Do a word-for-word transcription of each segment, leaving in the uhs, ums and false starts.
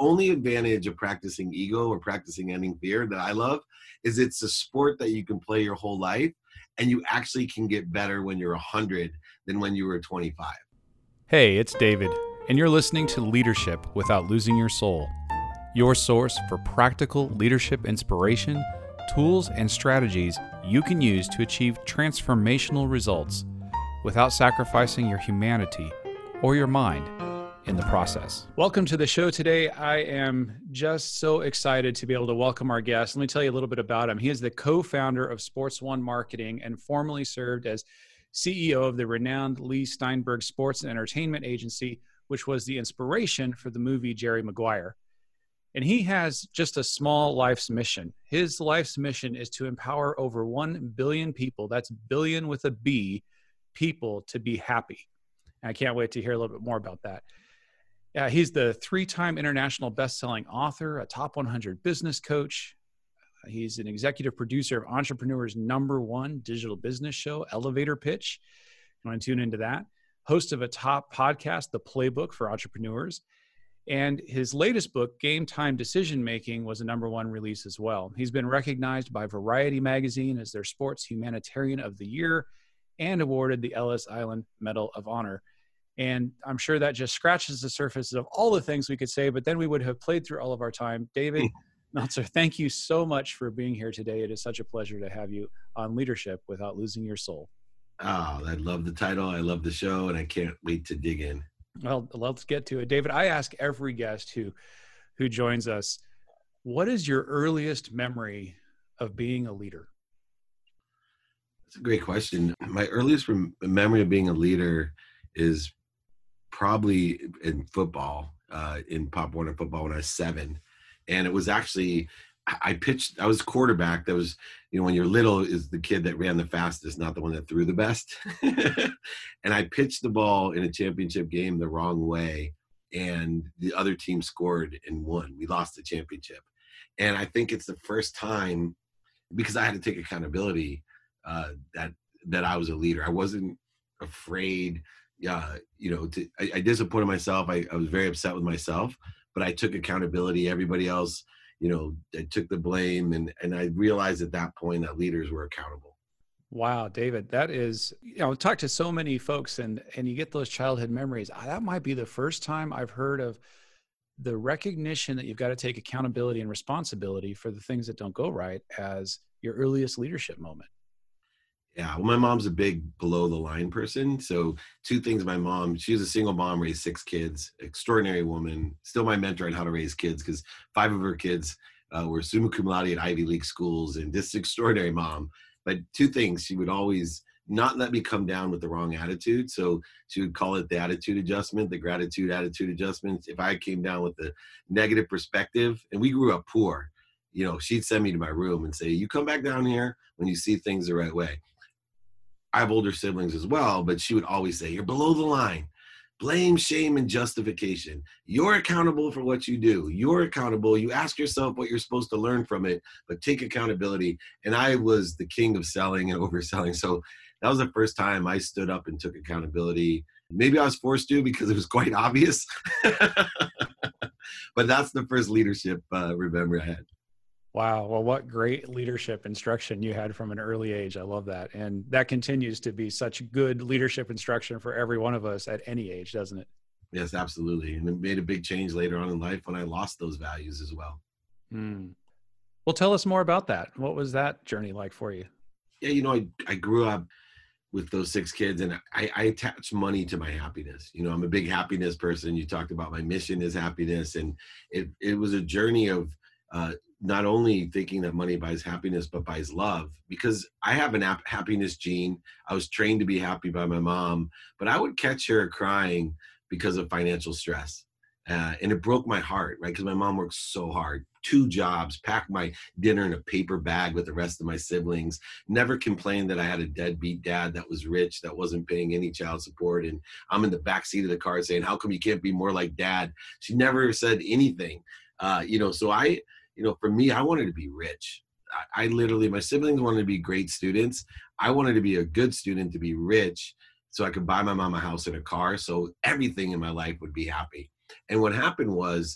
only advantage of practicing ego or practicing ending fear that I love is it's a sport that you can play your whole life, and you actually can get better when you're one hundred than when you were twenty-five. Hey, it's David, and you're listening to Leadership Without Losing Your Soul, your source for practical leadership inspiration, tools, and strategies you can use to achieve transformational results without sacrificing your humanity or your mind in the process. Welcome to the show today. I am just so excited to be able to welcome our guest. Let me tell you a little bit about him. He is the co-founder of Sports One Marketing and formerly served as C E O of the renowned Lee Steinberg Sports and Entertainment Agency, which was the inspiration for the movie Jerry Maguire. And he has just a small life's mission. His life's mission is to empower over one billion people, that's billion with a B, people to be happy. And I can't wait to hear a little bit more about that. Uh, he's the three-time international best-selling author, a top one hundred business coach. He's an executive producer of Entrepreneur's number one digital business show, Elevator Pitch. You want to tune into that? Host of a top podcast, The Playbook for Entrepreneurs. And his latest book, Game Time Decision Making, was a number one release as well. He's been recognized by Variety Magazine as their Sports Humanitarian of the Year and awarded the Ellis Island Medal of Honor. And I'm sure that just scratches the surface of all the things we could say, but then we would have played through all of our time. David Meltzer, thank you so much for being here today. It is such a pleasure to have you on Leadership Without Losing Your Soul. Oh, I love the title. I love the show, and I can't wait to dig in. Well, let's get to it. David, I ask every guest who, who joins us, what is your earliest memory of being a leader? That's a great question. My earliest rem- memory of being a leader is probably in football, uh, in Pop Warner football when I was seven. And it was actually, I pitched, I was quarterback. That was, you know, when you're little is the kid that ran the fastest, not the one that threw the best. And I pitched the ball in a championship game the wrong way. And the other team scored and won. We lost the championship. And I think it's the first time, because I had to take accountability, uh, that, that I was a leader. I wasn't afraid, uh, you know, to, I, I disappointed myself. I, I was very upset with myself, but I took accountability. Everybody else, you know, I took the blame, and, and I realized at that point that leaders were accountable. Wow, David, that is, you know, talk to so many folks and, and you get those childhood memories. That might be the first time I've heard of the recognition that you've got to take accountability and responsibility for the things that don't go right as your earliest leadership moment. Yeah, well, my mom's a big below the line person. So two things, my mom, she was a single mom, raised six kids, extraordinary woman, still my mentor on how to raise kids because five of her kids uh, were summa cum laude at Ivy League schools, and this extraordinary mom. But two things, she would always not let me come down with the wrong attitude. So she would call it the attitude adjustment, the gratitude attitude adjustment. If I came down with the negative perspective, and we grew up poor, you know, she'd send me to my room and say, you come back down here when you see things the right way. I have older siblings as well, but she would always say, you're below the line. Blame, shame, and justification. You're accountable for what you do. You're accountable. You ask yourself what you're supposed to learn from it, but take accountability. And I was the king of selling and overselling. So that was the first time I stood up and took accountability. Maybe I was forced to because it was quite obvious. But that's the first leadership uh, remember I had. Wow. Well, what great leadership instruction you had from an early age. I love that. And that continues to be such good leadership instruction for every one of us at any age, doesn't it? Yes, absolutely. And it made a big change later on in life when I lost those values as well. Hmm. Well, tell us more about that. What was that journey like for you? Yeah, you know, I, I grew up with those six kids, and I, I attach money to my happiness. You know, I'm a big happiness person. You talked about my mission is happiness. And it, it was a journey of, uh, not only thinking that money buys happiness, but buys love, because I have an ap- happiness gene. I was trained to be happy by my mom, but I would catch her crying because of financial stress. Uh, and it broke my heart, right? Because my mom worked so hard, two jobs, packed my dinner in a paper bag with the rest of my siblings, never complained that I had a deadbeat dad that was rich, that wasn't paying any child support. And I'm in the backseat of the car saying, how come you can't be more like dad? She never said anything. Uh, you know, so I, you know, for me, I wanted to be rich. I, I literally, my siblings wanted to be great students. I wanted to be a good student, to be rich, so I could buy my mom a house and a car, so everything in my life would be happy. And what happened was,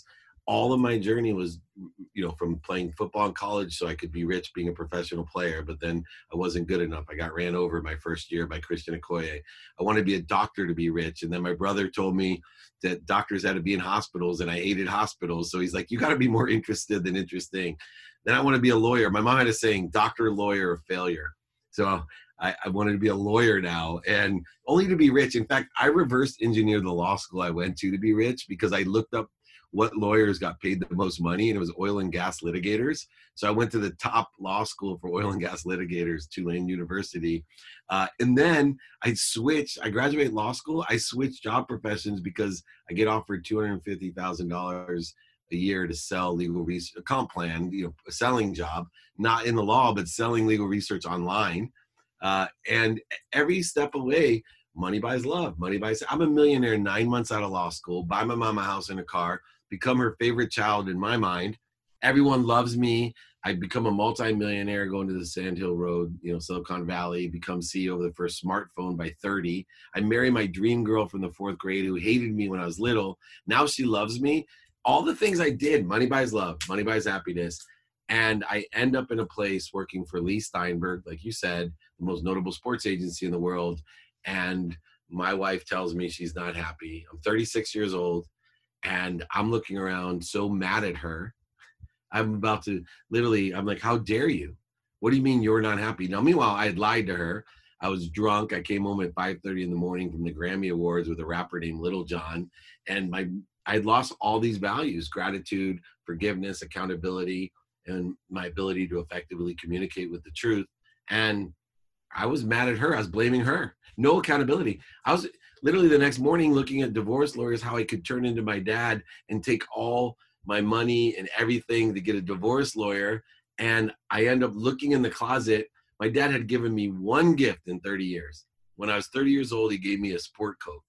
all of my journey was, you know, from playing football in college so I could be rich being a professional player, but then I wasn't good enough. I got ran over my first year by Christian Okoye. I wanted to be a doctor to be rich. And then my brother told me that doctors had to be in hospitals, and I hated hospitals. So he's like, you got to be more interested than interesting. Then I want to be a lawyer. My mom had a saying, doctor, lawyer, or failure. So I, I wanted to be a lawyer now, and only to be rich. In fact, I reverse engineered the law school I went to to be rich, because I looked up what lawyers got paid the most money, and it was oil and gas litigators. So I went to the top law school for oil and gas litigators, Tulane University. Uh, and then I switched, I graduated law school. I switched job professions because I get offered two hundred fifty thousand dollars a year to sell legal research, a comp plan, you know, a selling job, not in the law, but selling legal research online. Uh, and every step away, money buys love, money buys, I'm a millionaire nine months out of law school, buy my mom a house and a car, become her favorite child in my mind. Everyone loves me. I become a multi-millionaire going to the Sand Hill Road, you know, Silicon Valley, become C E O of the first smartphone by thirty. I marry my dream girl from the fourth grade who hated me when I was little. Now she loves me. All the things I did, money buys love, money buys happiness. And I end up in a place working for Lee Steinberg, like you said, the most notable sports agency in the world. And my wife tells me she's not happy. I'm thirty-six years old. And I'm looking around so mad at her. I'm about to literally, I'm like, how dare you? What do you mean you're not happy? Now, meanwhile, I had lied to her. I was drunk. I came home at five thirty in the morning from the Grammy Awards with a rapper named Little John. And my I had lost all these values: gratitude, forgiveness, accountability, and my ability to effectively communicate with the truth. And I was mad at her. I was blaming her. No accountability. I was literally the next morning looking at divorce lawyers, how I could turn into my dad and take all my money and everything to get a divorce lawyer. And I end up looking in the closet. My dad had given me one gift in thirty years. When I was thirty years old, he gave me a sport coat.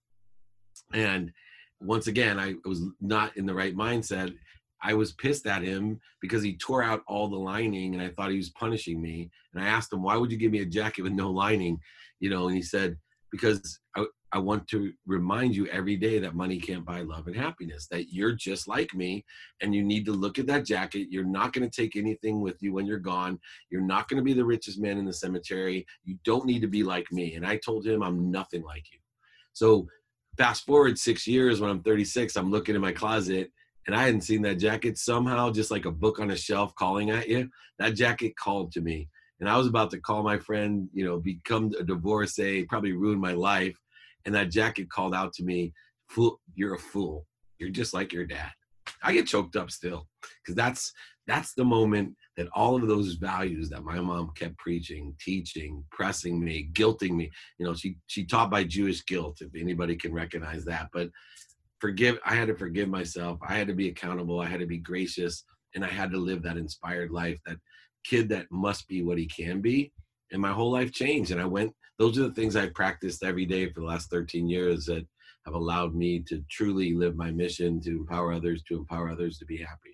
And once again, I was not in the right mindset. I was pissed at him because he tore out all the lining, and I thought he was punishing me. And I asked him, why would you give me a jacket with no lining? You know, and he said, because I, I want to remind you every day that money can't buy love and happiness, that you're just like me, and you need to look at that jacket. You're not going to take anything with you when you're gone. You're not going to be the richest man in the cemetery. You don't need to be like me. And I told him, I'm nothing like you. So fast forward six years, when I'm thirty-six, I'm looking in my closet, and I hadn't seen that jacket. Somehow, just like a book on a shelf calling at you, that jacket called to me. And I was about to call my friend, you know, become a divorcee, probably ruin my life. And that jacket called out to me, fool, you're a fool. You're just like your dad. I get choked up still, because that's that's the moment that all of those values that my mom kept preaching, teaching, pressing me, guilting me. You know, she she taught by Jewish guilt, if anybody can recognize that. But forgive, I had to forgive myself. I had to be accountable. I had to be gracious. And I had to live that inspired life, that kid that must be what he can be. And my whole life changed. And I went, those are the things I practiced every day for the last thirteen years that have allowed me to truly live my mission, to empower others, to empower others to be happy.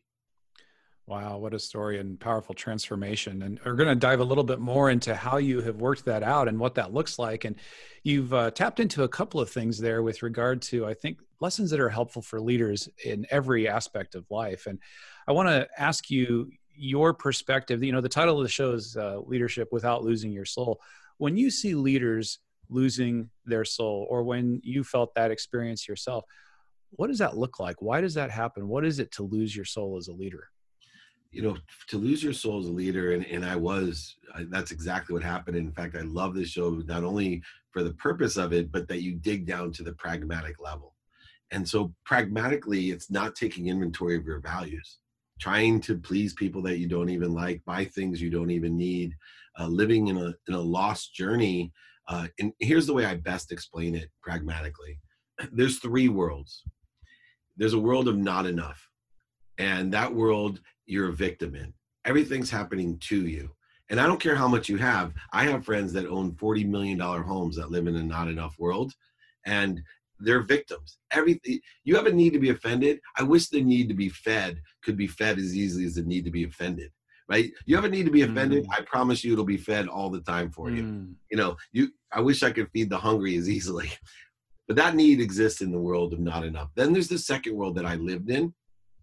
Wow, what a story and powerful transformation. And we're going to dive a little bit more into how you have worked that out and what that looks like. And you've uh, tapped into a couple of things there with regard to, I think, lessons that are helpful for leaders in every aspect of life. And I want to ask you your perspective. You know, the title of the show is uh, Leadership Without Losing Your Soul. When you see leaders losing their soul, or when you felt that experience yourself, what does that look like? Why does that happen? What is it to lose your soul as a leader? You know, to lose your soul as a leader, and, and I was, I, that's exactly what happened. In fact, I love this show, not only for the purpose of it, but that you dig down to the pragmatic level. And so pragmatically, it's not taking inventory of your values, trying to please people that you don't even like, buy things you don't even need, uh, living in a, in a lost journey. Uh, and here's the way I best explain it pragmatically. There's three worlds. There's a world of not enough. And that world, you're a victim in. Everything's happening to you. And I don't care how much you have. I have friends that own forty million dollars homes that live in a not enough world, and they're victims. Everything, you have a need to be offended. I wish the need to be fed could be fed as easily as the need to be offended, right? You have a need to be offended. Mm. I promise you it'll be fed all the time for you. Mm. You know, you. I wish I could feed the hungry as easily, but that need exists in the world of not enough. Then there's the second world that I lived in.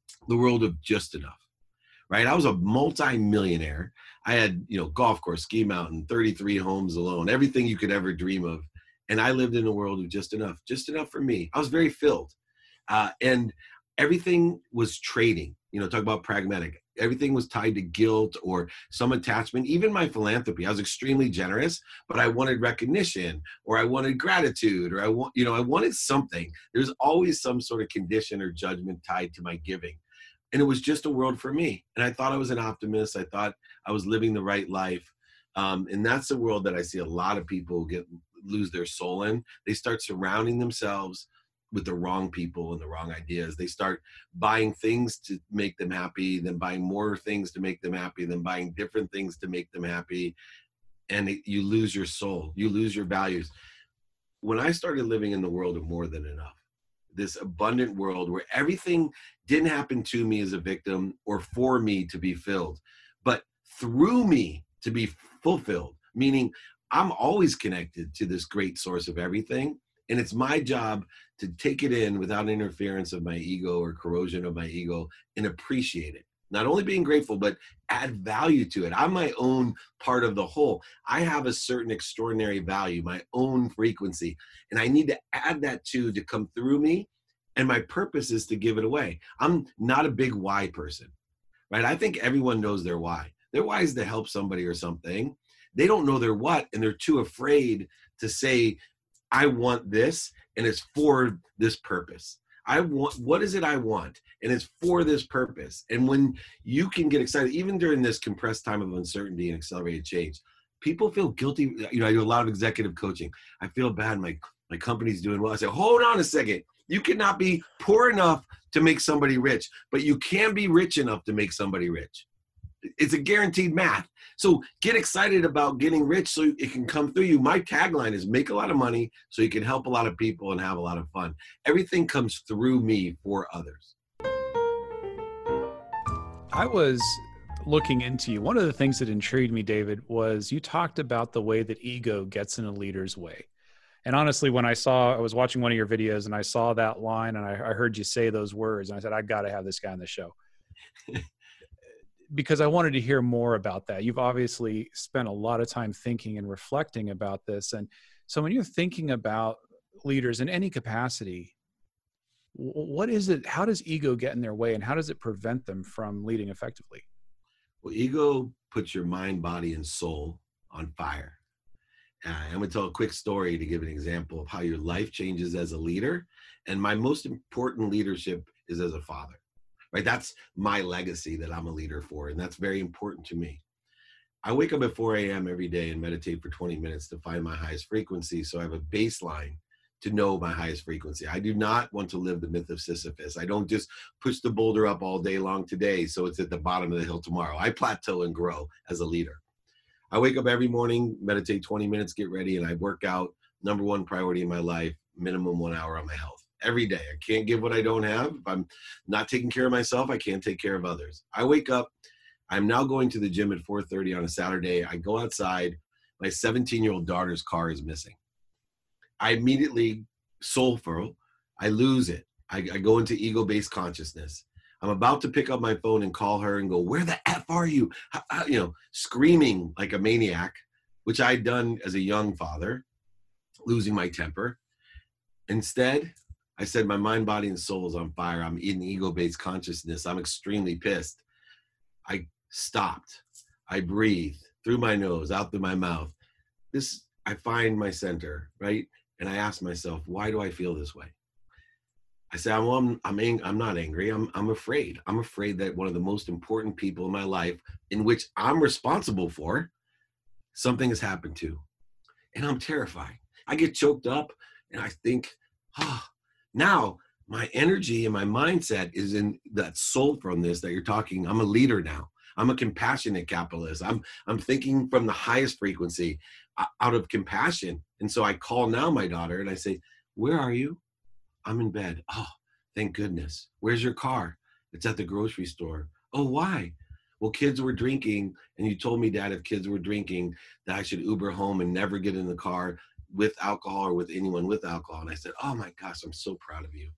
the world of just enough, right? I was a multi-millionaire. I had, you know, golf course, ski mountain, thirty-three homes alone, everything you could ever dream of. And I lived in a world of just enough, just enough for me. I was very filled. Uh, and everything was trading, you know, talk about pragmatic. Everything was tied to guilt or some attachment, even my philanthropy. I was extremely generous, but I wanted recognition, or I wanted gratitude, or I want, you know, I wanted something. There's always some sort of condition or judgment tied to my giving. And it was just a world for me. And I thought I was an optimist. I thought I was living the right life. Um, and that's the world that I see a lot of people get lose their soul in. They start surrounding themselves with the wrong people and the wrong ideas. They start buying things to make them happy, then buying more things to make them happy, then buying different things to make them happy. And it, you lose your soul. You lose your values. When I started living in the world of more than enough, this abundant world where everything didn't happen to me as a victim or for me to be filled, but through me to be fulfilled, meaning I'm always connected to this great source of everything. And it's my job to take it in without interference of my ego or corrosion of my ego and appreciate it. Not only being grateful, but add value to it. I'm my own part of the whole. I have a certain extraordinary value, my own frequency, and I need to add that to to come through me. And my purpose is to give it away. I'm not a big why person, right? I think everyone knows their why. Their why is to help somebody or something. They don't know their what, and they're too afraid to say, I want this, and it's for this purpose. I want, what is it I want? And it's for this purpose. And when you can get excited, even during this compressed time of uncertainty and accelerated change, people feel guilty. You know, I do a lot of executive coaching. I feel bad. My, my company's doing well. I say, hold on a second. You cannot be poor enough to make somebody rich, but you can be rich enough to make somebody rich. It's a guaranteed math. So get excited about getting rich so it can come through you. My tagline is make a lot of money so you can help a lot of people and have a lot of fun. Everything comes through me for others. I was looking into you. One of the things that intrigued me, David, was you talked about the way that ego gets in a leader's way. And honestly, when I saw, I was watching one of your videos and I saw that line and I, I heard you say those words and I said, I got to have this guy on the show. Because I wanted to hear more about that. You've obviously spent a lot of time thinking and reflecting about this. And so when you're thinking about leaders in any capacity, what is it, how does ego get in their way and how does it prevent them from leading effectively? Well, ego puts your mind, body, and soul on fire. Uh, I'm going to tell a quick story to give an example of how your life changes as a leader. And my most important leadership is as a father. Right? That's my legacy that I'm a leader for, and that's very important to me. I wake up at four a.m. every day and meditate for twenty minutes to find my highest frequency, so I have a baseline to know my highest frequency. I do not want to live the myth of Sisyphus. I don't just push the boulder up all day long today so it's at the bottom of the hill tomorrow. I plateau and grow as a leader. I wake up every morning, meditate twenty minutes, get ready, and I work out. Number one priority in my life, minimum one hour on my health. Every day. I can't give what I don't have. If I'm not taking care of myself, I can't take care of others. I wake up. I'm now going to the gym at four thirty on a Saturday. I go outside. My seventeen-year-old daughter's car is missing. I immediately soulful. I lose it. I, I go into ego-based consciousness. I'm about to pick up my phone and call her and go, where the F are you? How, how, you know, screaming like a maniac, which I'd done as a young father, losing my temper. Instead, I said, my mind, body, and soul is on fire. I'm in ego-based consciousness. I'm extremely pissed. I stopped. I breathed through my nose, out through my mouth. This, I find my center, right? And I ask myself, why do I feel this way? I said, well, I'm, I'm, ang- I'm not angry. I'm, I'm afraid. I'm afraid that one of the most important people in my life, in which I'm responsible for, something has happened to. And I'm terrified. I get choked up and I think, ah, oh, now my energy and my mindset is in that soul from this that you're talking. I'm a leader now. I'm a compassionate capitalist. I'm I'm thinking from the highest frequency uh, out of compassion. And so I call now my daughter and I say, where are you? I'm in bed. Oh, thank goodness. Where's your car? It's at the grocery store. Oh, why? Well, kids were drinking. And you told me, Dad, if kids were drinking, that I should Uber home and never get in the car with alcohol or with anyone with alcohol. And I said, oh my gosh, I'm so proud of you.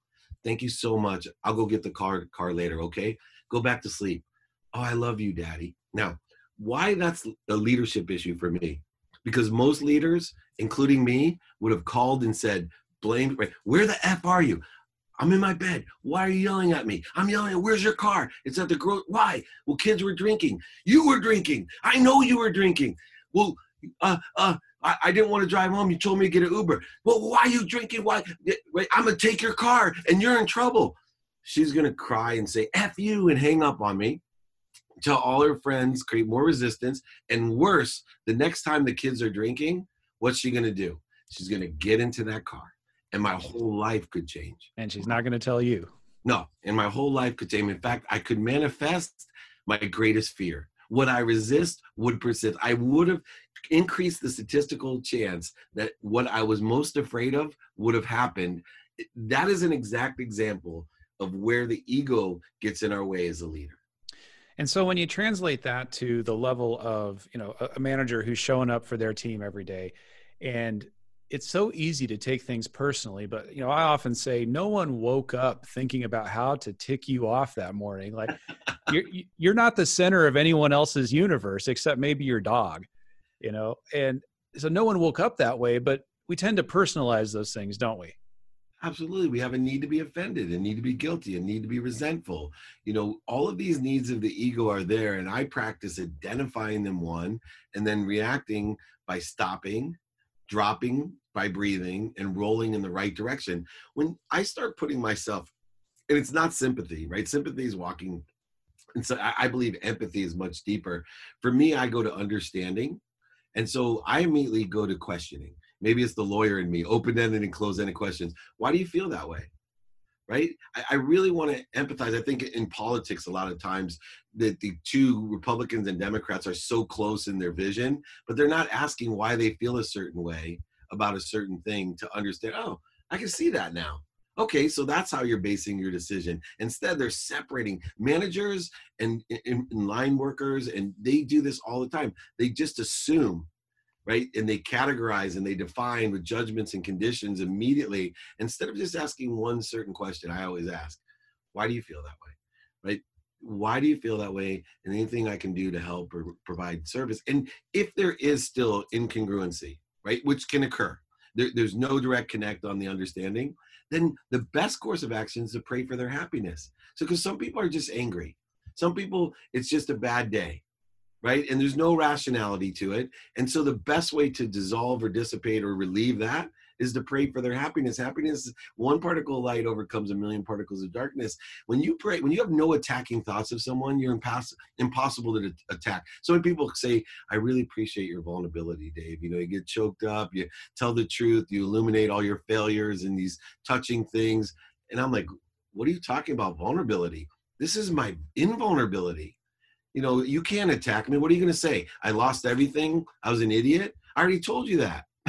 Thank you so much. I'll go get the car car later. Okay. Go back to sleep. Oh, I love you, Daddy. Now, why that's a leadership issue for me? Because most leaders, including me, would have called and said, blame, right, where the F are you? I'm in my bed. Why are you yelling at me? I'm yelling at, where's your car? It's at the gro. Why? Well, kids were drinking. You were drinking. I know you were drinking. Well, uh, uh, I, I didn't want to drive home. You told me to get an Uber. Well, why are you drinking? Why? Wait, I'm going to take your car and you're in trouble. She's going to cry and say, F you, and hang up on me. Tell all her friends, create more resistance. And worse, the next time the kids are drinking, what's she going to do? She's going to get into that car. And my whole life could change. And she's not going to tell you. No, and my whole life could change. In fact, I could manifest my greatest fear. What I resist would persist. I would have increased the statistical chance that what I was most afraid of would have happened. That is an exact example of where the ego gets in our way as a leader. And so when you translate that to the level of, you know, a manager who's showing up for their team every day, and it's so easy to take things personally, but, you know, I often say no one woke up thinking about how to tick you off that morning. Like you're, you're not the center of anyone else's universe, except maybe your dog, you know? And so no one woke up that way, but we tend to personalize those things, don't we? Absolutely. We have a need to be offended, a need to be guilty, a need to be resentful. You know, all of these needs of the ego are there. And I practice identifying them, one, and then reacting by stopping, dropping, by breathing, and rolling in the right direction. When I start putting myself, and it's not sympathy, right? Sympathy is walking. And so I, I believe empathy is much deeper. For me, I go to understanding. And so I immediately go to questioning. Maybe it's the lawyer in me, open-ended and closed-ended questions. Why do you feel that way? Right? I, I really want to empathize. I think in politics, a lot of times that the two Republicans and Democrats are so close in their vision, but they're not asking why they feel a certain way about a certain thing to understand, oh, I can see that now. Okay, so that's how you're basing your decision. Instead, they're separating managers and, and, and line workers, and they do this all the time. They just assume, right? And they categorize and they define with judgments and conditions immediately, instead of just asking one certain question. I always ask, why do you feel that way, right? Why do you feel that way? And anything I can do to help or provide service. And if there is still incongruency, right, which can occur, there, there's no direct connect on the understanding, then the best course of action is to pray for their happiness. So, because some people are just angry. Some people, it's just a bad day. Right? And there's no rationality to it. And so the best way to dissolve or dissipate or relieve that is to pray for their happiness. Happiness, one particle of light overcomes a million particles of darkness. When you pray, when you have no attacking thoughts of someone, you're impass- impossible to attack. So when people say, I really appreciate your vulnerability, Dave, you know, you get choked up, you tell the truth, you illuminate all your failures and these touching things. And I'm like, what are you talking about? Vulnerability? This is my invulnerability. You know, you can't attack me. What are you going to say? I lost everything. I was an idiot. I already told you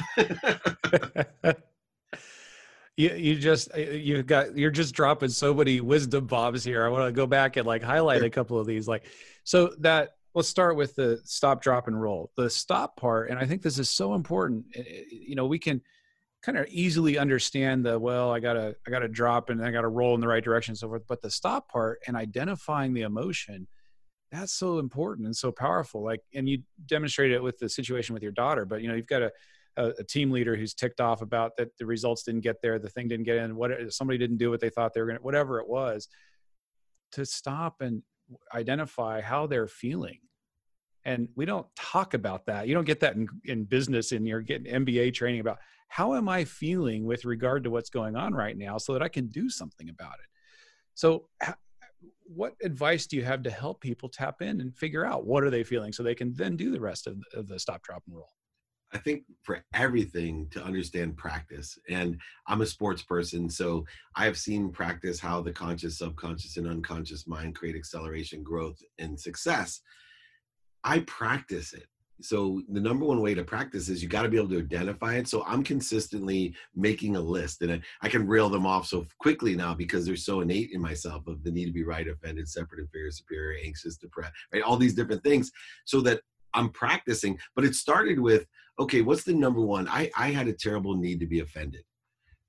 that. you you just you got you're just dropping so many wisdom bombs here. I want to go back and like highlight a couple of these. Like, so that let's start with the stop, drop, and roll. The stop part, and I think this is so important. You know, we can kind of easily understand the well, I gotta I gotta drop and I gotta roll in the right direction and so forth. But the stop part and identifying the emotion, that's so important and so powerful. Like, and you demonstrated it with the situation with your daughter, but you know, you've got a, a, a team leader who's ticked off about that the results didn't get there, the thing didn't get in, what somebody didn't do what they thought they were going to, whatever it was, to stop and identify how they're feeling. And we don't talk about that. You don't get that in, in business, and you're getting M B A training about how am I feeling with regard to what's going on right now so that I can do something about it. So what advice do you have to help people tap in and figure out what are they feeling so they can then do the rest of the, of the stop, drop, and roll? I think for everything to understand practice, and I'm a sports person, so I have seen practice how the conscious, subconscious, and unconscious mind create acceleration, growth, and success. I practice it. So the number one way to practice is you got to be able to identify it. So I'm consistently making a list, and I, I can reel them off so quickly now because they're so innate in myself of the need to be right, offended, separate, inferior, superior, anxious, depressed, right? All these different things so that I'm practicing. But it started with, okay, what's the number one? I, I had a terrible need to be offended,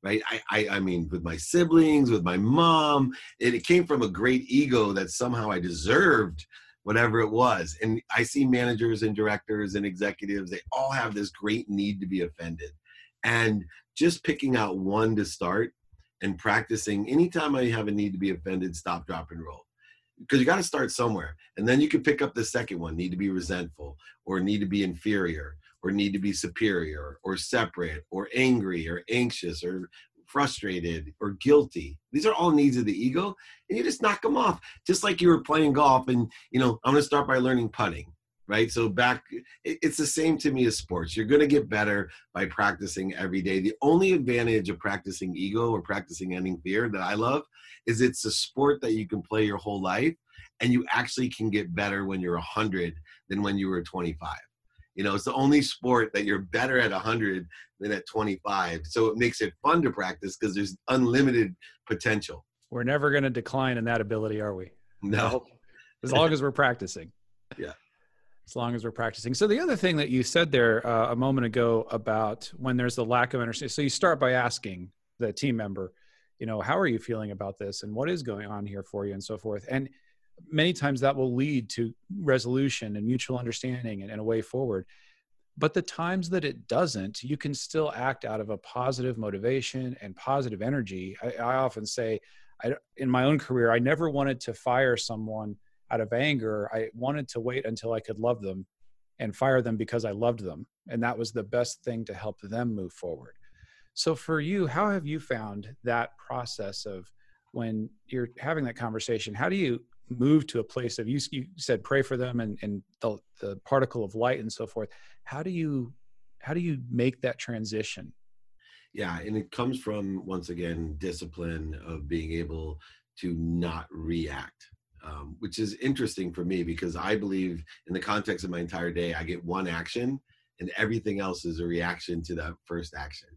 right? I, I, I mean, with my siblings, with my mom, and it came from a great ego that somehow I deserved whatever it was. And I see managers and directors and executives, they all have this great need to be offended. And just picking out one to start and practicing, anytime I have a need to be offended, stop, drop, and roll. Because you got to start somewhere. And then you can pick up the second one, need to be resentful, or need to be inferior, or need to be superior, or separate, or angry, or anxious, or frustrated, or guilty. These are all needs of the ego, and you just knock them off. Just like you were playing golf, and, you know, I'm going to start by learning putting, right? So back, it's the same to me as sports. You're going to get better by practicing every day. The only advantage of practicing ego or practicing ending fear that I love is it's a sport that you can play your whole life, and you actually can get better when you're one hundred than when you were twenty-five. You know, it's the only sport that you're better at one hundred than at twenty-five. So it makes it fun to practice because there's unlimited potential. We're never going to decline in that ability, are we? No. As long as we're practicing. Yeah. As long as we're practicing. So the other thing that you said there uh, a moment ago about when there's the lack of understanding. So you start by asking the team member, you know, how are you feeling about this? And what is going on here for you and so forth? And many times that will lead to resolution and mutual understanding and, and a way forward. But the times that it doesn't, you can still act out of a positive motivation and positive energy. I, I often say, I, in my own career, I never wanted to fire someone out of anger. I wanted to wait until I could love them and fire them because I loved them. And that was the best thing to help them move forward. So for you, how have you found that process of when you're having that conversation? How do you move to a place of, you, you said pray for them and, and the, the particle of light and so forth. How do you, how do you make that transition? Yeah. And it comes from, once again, discipline of being able to not react, um, which is interesting for me because I believe in the context of my entire day, I get one action and everything else is a reaction to that first action.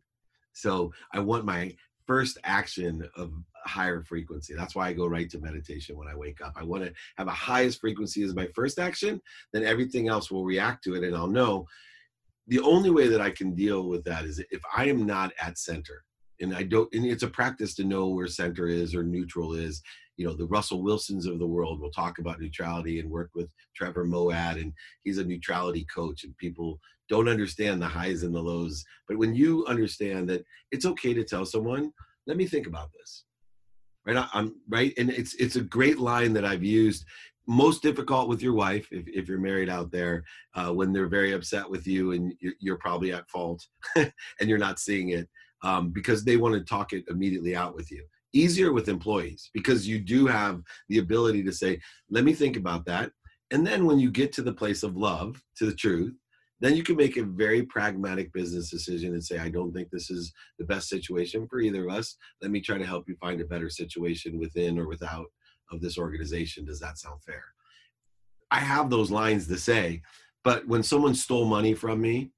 So I want my first action of higher frequency. That's why I go right to meditation when I wake up. I want to have a highest frequency as my first action, then everything else will react to it. And I'll know the only way that I can deal with that is if I am not at center. And I don't, and it's a practice to know where center is or neutral is. You know, the Russell Wilsons of the world will talk about neutrality and work with Trevor Moawad, and he's a neutrality coach, and people don't understand the highs and the lows. But when you understand that it's okay to tell someone, let me think about this, right? I'm right. And it's, it's a great line that I've used. Most difficult with your wife, if, if you're married out there, uh, when they're very upset with you and you're, you're probably at fault and you're not seeing it, um, because they want to talk it immediately out with you. Easier with employees because you do have the ability to say, let me think about that. And then when you get to the place of love, to the truth, then you can make a very pragmatic business decision and say, I don't think this is the best situation for either of us. Let me try to help you find a better situation within or without of this organization. Does that sound fair? I have those lines to say, but when someone stole money from me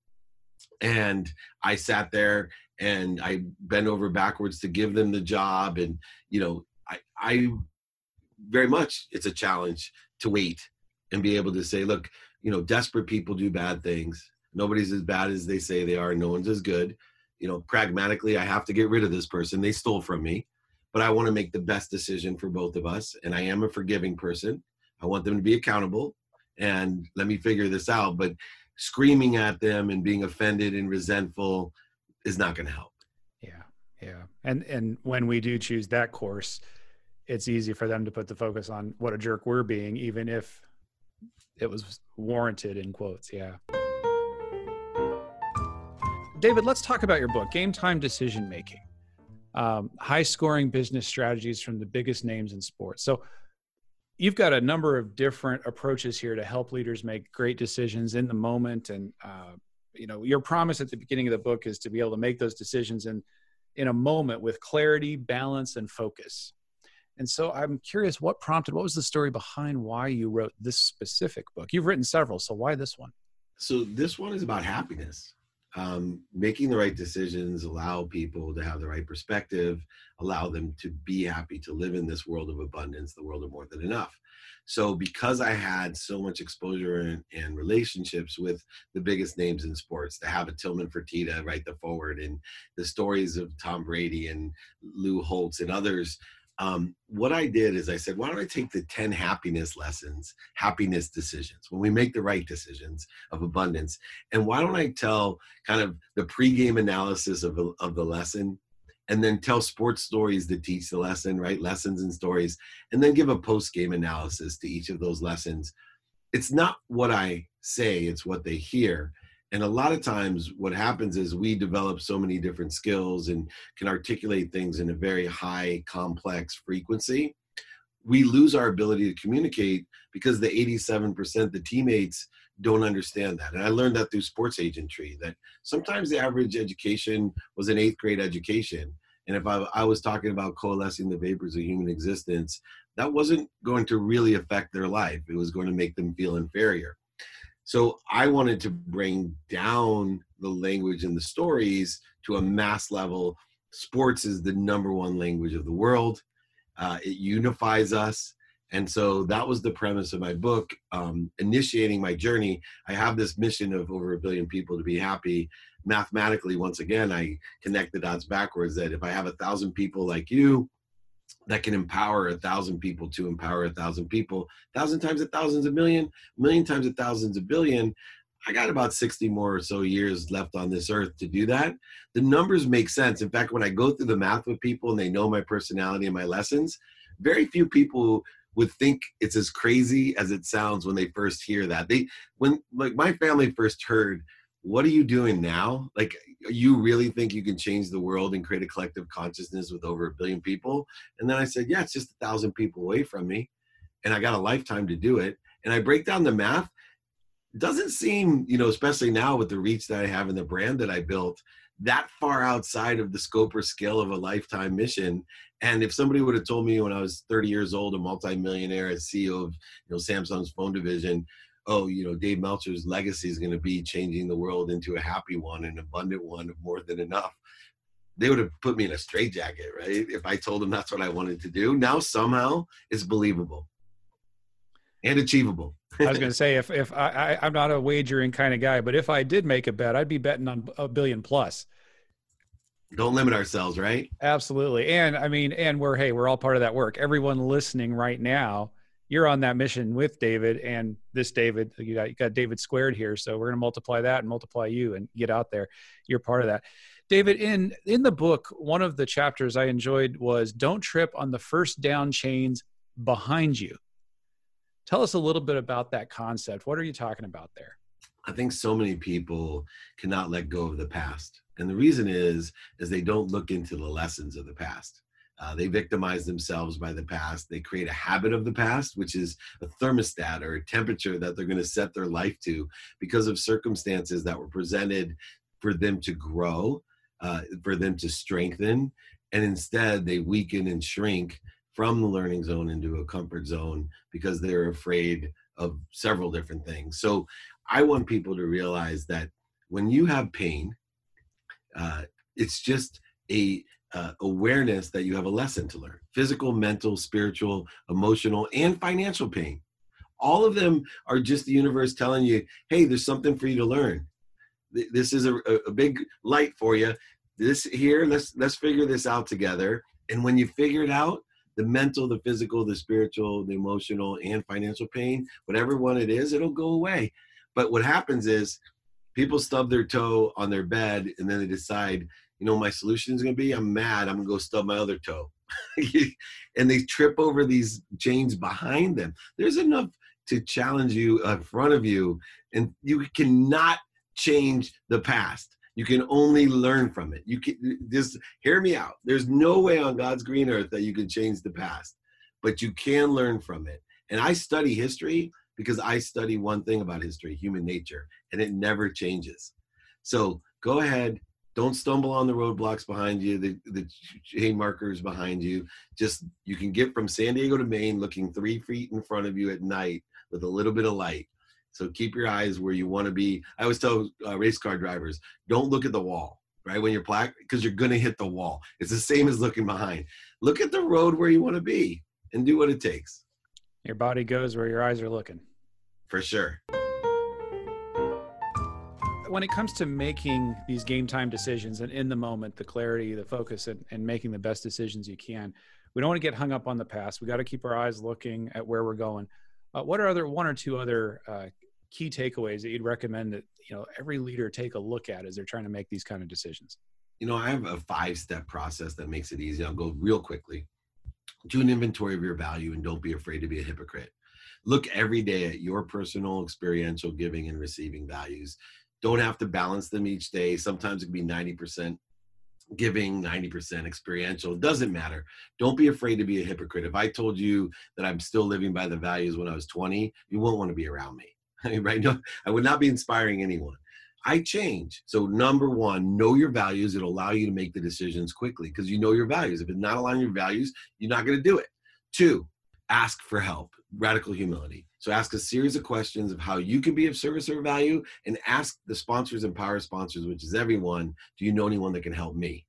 and I sat there and I bent over backwards to give them the job, and, you know, I, I very much, it's a challenge to wait and be able to say, look, you know, desperate people do bad things. Nobody's as bad as they say they are. No one's as good. You know, pragmatically, I have to get rid of this person. They stole from me, but I want to make the best decision for both of us. And I am a forgiving person. I want them to be accountable, and let me figure this out. But screaming at them and being offended and resentful is not going to help. Yeah. Yeah. And, and when we do choose that course, it's easy for them to put the focus on what a jerk we're being, even if it was warranted, in quotes. Yeah. David, let's talk about your book, Game Time Decision Making. Um, high scoring business strategies from the biggest names in sports. So you've got a number of different approaches here to help leaders make great decisions in the moment. And, uh, you know, your promise at the beginning of the book is to be able to make those decisions in, in a moment with clarity, balance, and focus. And so I'm curious, what prompted, what was the story behind why you wrote this specific book? You've written several, so why this one? So this one is about happiness. um, making the right decisions allow people to have the right perspective, allow them to be happy to live in this world of abundance, the world of more than enough. So because I had so much exposure and, and relationships with the biggest names in sports, to have a Tillman Fertitta write the forward, and the stories of Tom Brady and Lou Holtz and others, um, what I did is I said, why don't I take the ten happiness lessons, happiness decisions, when we make the right decisions of abundance, and why don't I tell kind of the pregame analysis of, of the lesson, and then tell sports stories that teach the lesson, right? Lessons and stories, and then give a post-game analysis to each of those lessons. It's not what I say, it's what they hear. And a lot of times what happens is we develop so many different skills and can articulate things in a very high, complex frequency. We lose our ability to communicate because the eighty-seven percent, the teammates, don't understand that. And I learned that through sports agentry, that sometimes the average education was an eighth grade education. And if I, I was talking about coalescing the vapors of human existence, that wasn't going to really affect their life. It was going to make them feel inferior. So I wanted to bring down the language and the stories to a mass level. Sports is the number one language of the world. Uh, it unifies us. And so that was the premise of my book, um, initiating my journey. I have this mission of over a billion people to be happy. Mathematically, once again, I connect the dots backwards, that if I have a thousand people like you that can empower a thousand people to empower a thousand people, a thousand times a thousand's a million, a million times a thousand's a billion. I got about sixty more or so years left on this earth to do that. The numbers make sense. In fact, when I go through the math with people and they know my personality and my lessons, very few people would think it's as crazy as it sounds when they first hear that. They, when like my family first heard, what are you doing now? Like, you really think you can change the world and create a collective consciousness with over a billion people? And then I said, yeah, it's just a thousand people away from me. And I got a lifetime to do it. And I break down the math. It doesn't seem, you know, especially now with the reach that I have and the brand that I built, that far outside of the scope or scale of a lifetime mission. And if somebody would have told me when I was thirty years old, a multimillionaire, as C E O of, you know, Samsung's phone division, oh, you know, Dave Meltzer's legacy is going to be changing the world into a happy one, an abundant one of more than enough, they would have put me in a straitjacket, right? If I told them that's what I wanted to do. Now somehow it's believable and achievable. I was going to say, if if I, I I'm not a wagering kind of guy, but if I did make a bet, I'd be betting on a billion plus. Don't limit ourselves, right? Absolutely. And I mean, and we're, hey, we're all part of that work. Everyone listening right now, you're on that mission with David and this David. You got, you got David squared here. So we're going to multiply that and multiply you and get out there. You're part of that. David, in, in the book, one of the chapters I enjoyed was don't trip on the first down chains behind you. Tell us a little bit about that concept. What are you talking about there? I think so many people cannot let go of the past. And the reason is, is they don't look into the lessons of the past. Uh, they victimize themselves by the past. They create a habit of the past, which is a thermostat or a temperature that they're going to set their life to because of circumstances that were presented for them to grow, uh, for them to strengthen. And instead they weaken and shrink from the learning zone into a comfort zone because they're afraid of several different things. So I want people to realize that when you have pain, uh, it's just a uh, awareness that you have a lesson to learn. Physical, mental, spiritual, emotional, and financial pain. All of them are just the universe telling you, hey, there's something for you to learn. This is a, a big light for you. This here, let's let's figure this out together. And when you figure it out, the mental, the physical, the spiritual, the emotional, and financial pain, whatever one it is, it'll go away. But what happens is people stub their toe on their bed and then they decide, you know, my solution is going to be, I'm mad, I'm going to go stub my other toe. And they trip over these chains behind them. There's enough to challenge you in front of you, and you cannot change the past. You can only learn from it. You can just hear me out. There's no way on God's green earth that you can change the past, but you can learn from it. And I study history because I study one thing about history, human nature, and it never changes. So go ahead. Don't stumble on the roadblocks behind you, the, the chain markers behind you. Just, you can get from San Diego to Maine looking three feet in front of you at night with a little bit of light. So keep your eyes where you want to be. I always tell uh, race car drivers, don't look at the wall, right? When you're plaque, because you're going to hit the wall. It's the same as looking behind. Look at the road where you want to be and do what it takes. Your body goes where your eyes are looking. For sure. When it comes to making these game time decisions and in the moment, the clarity, the focus, and, and making the best decisions you can, we don't want to get hung up on the past. We got to keep our eyes looking at where we're going. Uh, what are other one or two other uh, key takeaways that you'd recommend that, you know, every leader take a look at as they're trying to make these kind of decisions? You know, I have a five-step process that makes it easy. I'll go real quickly. Do an inventory of your value and don't be afraid to be a hypocrite. Look every day at your personal experiential giving and receiving values. Don't have to balance them each day. Sometimes it can be ninety percent giving, ninety percent experiential. It doesn't matter. Don't be afraid to be a hypocrite. If I told you that I'm still living by the values when I was twenty, you won't want to be around me, right? No, I would not be inspiring anyone. I change. So number one, know your values. It'll allow you to make the decisions quickly because you know your values. If it's not aligned with your values, you're not going to do it. Two, ask for help. Radical humility. So ask a series of questions of how you can be of service or value, and ask the sponsors and power sponsors, which is everyone, do you know anyone that can help me?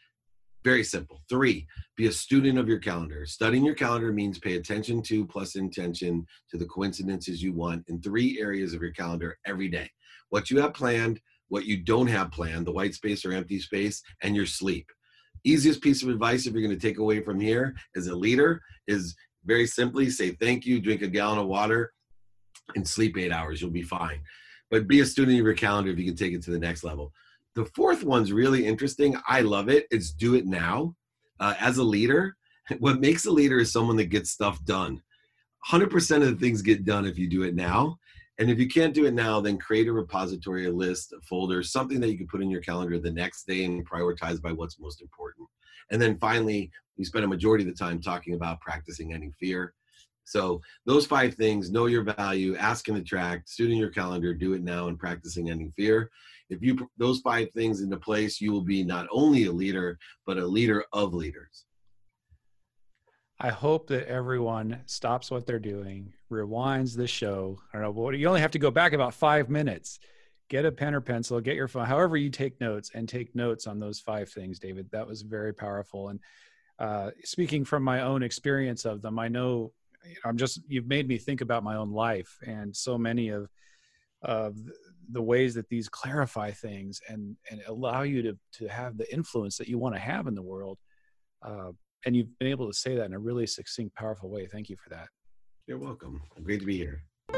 Very simple. Three, be a student of your calendar. Studying your calendar means pay attention to plus intention to the coincidences you want in three areas of your calendar every day. What you have planned, what you don't have planned, the white space or empty space, and your sleep. Easiest piece of advice if you're going to take away from here as a leader is very simply say thank you, drink a gallon of water, and sleep eight hours. You'll be fine. But be a student of your calendar if you can take it to the next level. The fourth one's really interesting. I love it. It's do it now. Uh, as a leader, what makes a leader is someone that gets stuff done. one hundred percent of the things get done if you do it now. And if you can't do it now, then create a repository, a list, a folder, something that you can put in your calendar the next day and prioritize by what's most important. And then finally, we spend a majority of the time talking about practicing ending fear. So those five things: know your value, ask and attract, student your calendar, do it now, and practicing ending fear. If you put those five things into place, you will be not only a leader, but a leader of leaders. I hope that everyone stops what they're doing, rewinds the show. I don't know, but you only have to go back about five minutes. Get a pen or pencil, get your phone, however you take notes, and take notes on those five things, David. That was very powerful. And uh, speaking from my own experience of them, I know I'm just, you've made me think about my own life and so many of, of the ways that these clarify things and, and allow you to, to have the influence that you want to have in the world. Uh, and you've been able to say that in a really succinct, powerful way. Thank you for that. You're welcome. Great to be here.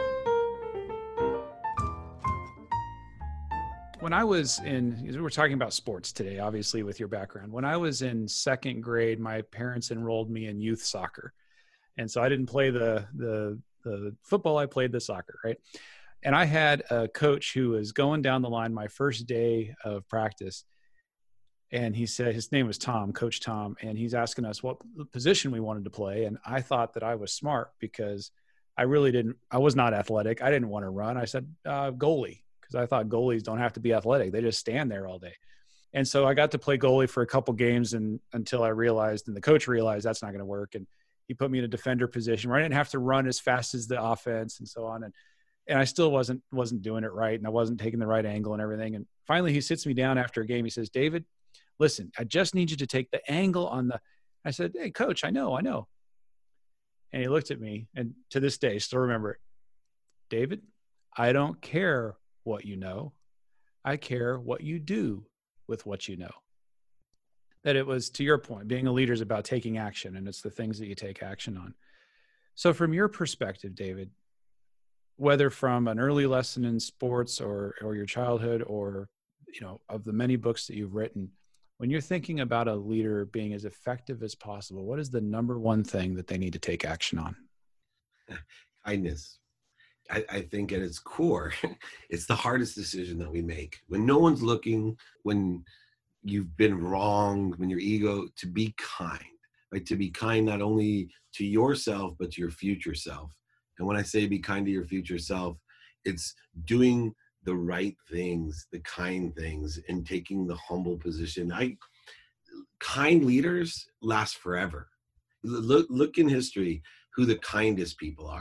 When I was in, we're talking about sports today, obviously with your background. When I was in second grade, my parents enrolled me in youth soccer. And so I didn't play the, the, the football, I played the soccer, right? And I had a coach who was going down the line my first day of practice. And he said, his name was Tom, Coach Tom. And he's asking us what position we wanted to play. And I thought that I was smart because I really didn't, I was not athletic. I didn't want to run. I said, uh, goalie. Because I thought goalies don't have to be athletic. They just stand there all day. And so I got to play goalie for a couple games and until I realized, and the coach realized that's not going to work. And he put me in a defender position where I didn't have to run as fast as the offense and so on. And, and I still wasn't, wasn't doing it right. And I wasn't taking the right angle and everything. And finally he sits me down after a game. He says, David, listen, I just need you to take the angle on the, I said, hey coach, I know, I know. And he looked at me and to this day, still remember it. David, I don't care what you know. I care what you do with what you know. That it was, to your point, being a leader is about taking action, and it's the things that you take action on. So from your perspective, David, whether from an early lesson in sports or, or your childhood or, you know, of the many books that you've written, when you're thinking about a leader being as effective as possible, what is the number one thing that they need to take action on? Kindness. I, I think at its core, it's the hardest decision that we make. When no one's looking, when you've been wronged, when your ego, to be kind, right? To be kind not only to yourself, but to your future self. And when I say be kind to your future self, it's doing the right things, the kind things, and taking the humble position. I, kind leaders last forever. Look, look in history who the kindest people are.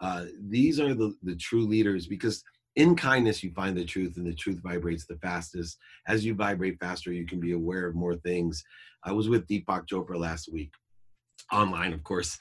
Uh, these are the, the true leaders, because in kindness, you find the truth, and the truth vibrates the fastest. As you vibrate faster, you can be aware of more things. I was with Deepak Chopra last week, online, of course.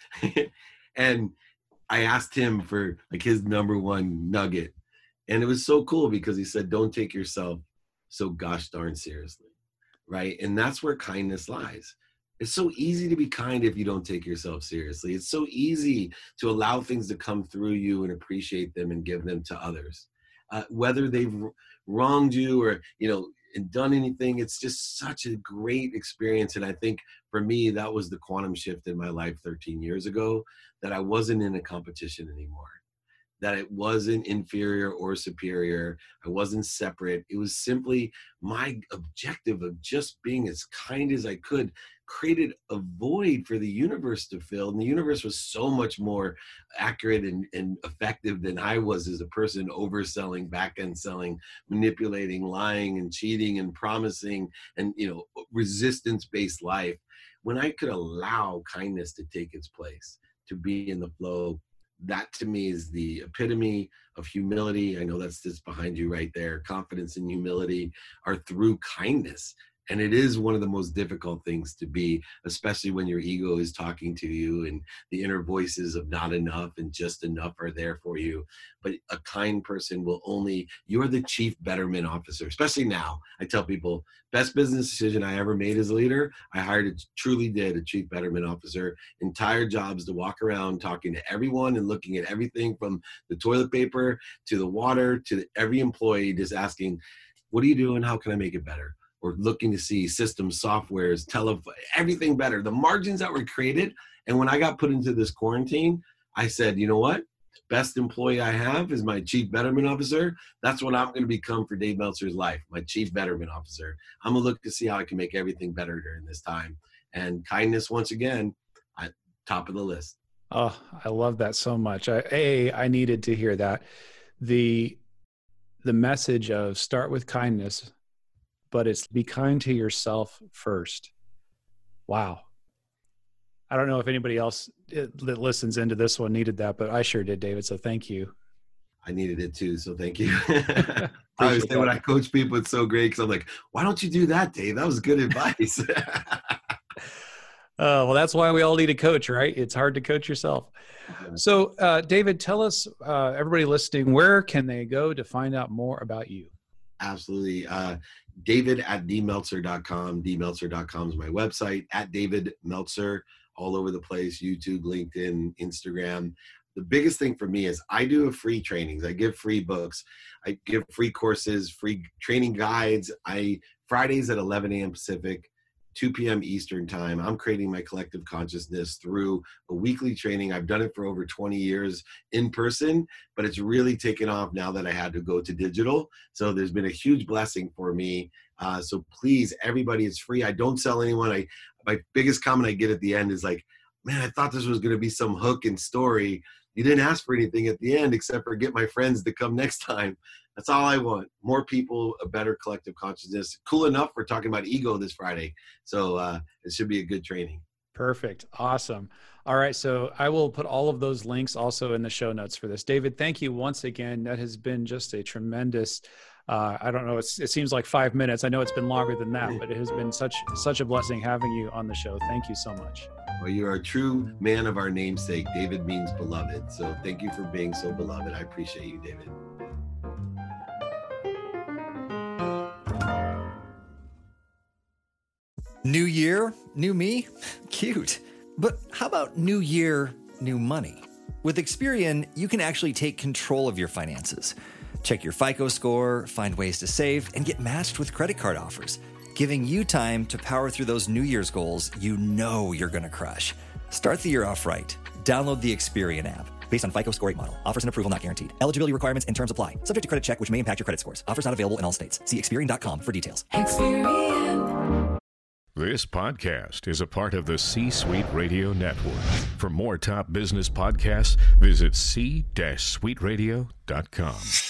And I asked him for like his number one nugget. And it was so cool because he said, don't take yourself so gosh darn seriously, right? And that's where kindness lies. It's so easy to be kind if you don't take yourself seriously. It's so easy to allow things to come through you and appreciate them and give them to others. Uh, whether they've wronged you or, you know, and done anything, it's just such a great experience. And I think for me, that was the quantum shift in my life thirteen years ago, that I wasn't in a competition anymore, that it wasn't inferior or superior. I wasn't separate. It was simply my objective of just being as kind as I could, created a void for the universe to fill. And the universe was so much more accurate and, and effective than I was as a person, overselling, back-end selling, manipulating, lying and cheating and promising and, you know, resistance-based life. When I could allow kindness to take its place, to be in the flow, that to me is the epitome of humility. I know that's just behind you right there. Confidence and humility are through kindness. And it is one of the most difficult things to be, especially when your ego is talking to you and the inner voices of not enough and just enough are there for you. But a kind person will only, you're the chief betterment officer, especially now. I tell people, best business decision I ever made as a leader, I hired, a, truly did, a chief betterment officer. Entire jobs to walk around talking to everyone and looking at everything from the toilet paper to the water to the, every employee, just asking, what are you doing? How can I make it better? Or looking to see systems, softwares, telephone, everything better. The margins that were created. And when I got put into this quarantine, I said, you know what? Best employee I have is my chief betterment officer. That's what I'm going to become for Dave Meltzer's life, my chief betterment officer. I'm going to look to see how I can make everything better during this time. And kindness, once again, at top of the list. Oh, I love that so much. I, A, I needed to hear that. The, the message of start with kindness, but it's be kind to yourself first. Wow. I don't know if anybody else that listens into this one needed that, but I sure did, David. So thank you. I needed it too. So thank you. I always say when I coach people, it's so great because I'm like, why don't you do that, Dave? That was good advice. uh, well, that's why we all need a coach, right? It's hard to coach yourself. Yeah. So uh, David, tell us, uh, everybody listening, where can they go to find out more about you? Absolutely. Uh, David at d meltzer dot com. d meltzer dot com is my website. At David Meltzer, all over the place, YouTube, LinkedIn, Instagram. The biggest thing for me is I do free trainings. I give free books. I give free courses, free training guides. I Fridays at eleven a.m. Pacific, two p.m. Eastern time. I'm creating my collective consciousness through a weekly training. I've done it for over twenty years in person, but it's really taken off now that I had to go to digital. So there's been a huge blessing for me. Uh, so please, everybody, it's free. I don't sell anyone. I my biggest comment I get at the end is like, man, I thought this was going to be some hook and story. You didn't ask for anything at the end except for get my friends to come next time. That's all I want. More people, a better collective consciousness. Cool enough, we're talking about ego this Friday. So uh, it should be a good training. Perfect. Awesome. All right. So I will put all of those links also in the show notes for this. David, thank you once again. That has been just a tremendous, uh, I don't know, it's, it seems like five minutes. I know it's been longer than that, but it has been such, such a blessing having you on the show. Thank you so much. Well, you are a true man of our namesake. David means beloved. So thank you for being so beloved. I appreciate you, David. New year, new me? Cute. But how about new year, new money? With Experian, you can actually take control of your finances. Check your FICO score, find ways to save, and get matched with credit card offers, giving you time to power through those New Year's goals you know you're going to crush. Start the year off right. Download the Experian app. Based on FICO score rate model. Offers and approval not guaranteed. Eligibility requirements and terms apply. Subject to credit check, which may impact your credit scores. Offers not available in all states. See Experian dot com for details. Experian. This podcast is a part of the C-Suite Radio Network. For more top business podcasts, visit c suite radio dot com.